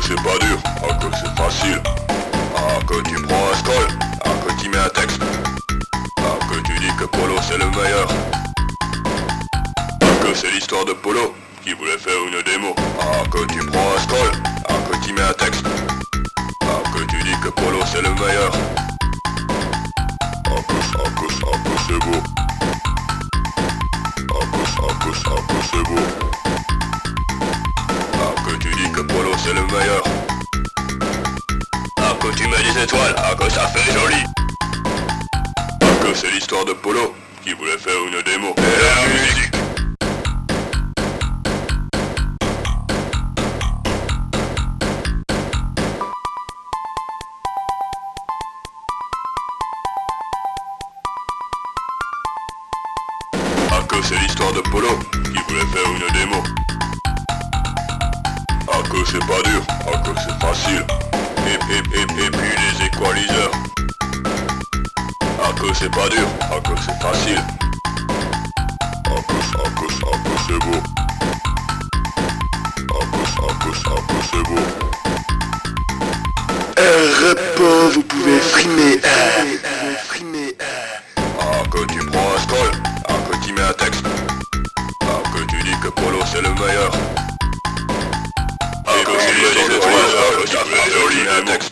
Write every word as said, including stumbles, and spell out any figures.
c'est pas dur, ah que c'est facile. Ah que tu prends un scroll, ah que tu mets un texte. Ah que tu dis que Polo c'est le meilleur. Ah que c'est l'histoire de Polo qui voulait faire une démo. Ah que tu prends un scroll, ah que tu mets un texte. Ah que tu dis que Polo c'est le meilleur. Ah que, ah que, ah que c'est beau. Ah que, ah que, ah que c'est beau. Ah que tu dis que Polo c'est le meilleur. Ah que tu mets des étoiles, ah que ça fait joli. Ah que c'est l'histoire de Polo qui voulait faire une démo. Et la musique. Ah que c'est l'histoire de Polo qui voulait faire une démo. Ah que c'est pas dur, ah que c'est facile. Et, et, et, et puis les équaliseurs. Ah que c'est pas dur, ah que c'est facile. Ah que, ah que, ah que c'est beau. Ah que, ah que, ah que c'est beau. Un rapport, vous pouvez frimer. Euh, frimer. Ah que tu prends un scroll, ah que tu mets un texte. Ah que tu dis que Polo c'est le meilleur. Ah que tu mets des étoiles, ah que ça fait joli un texte.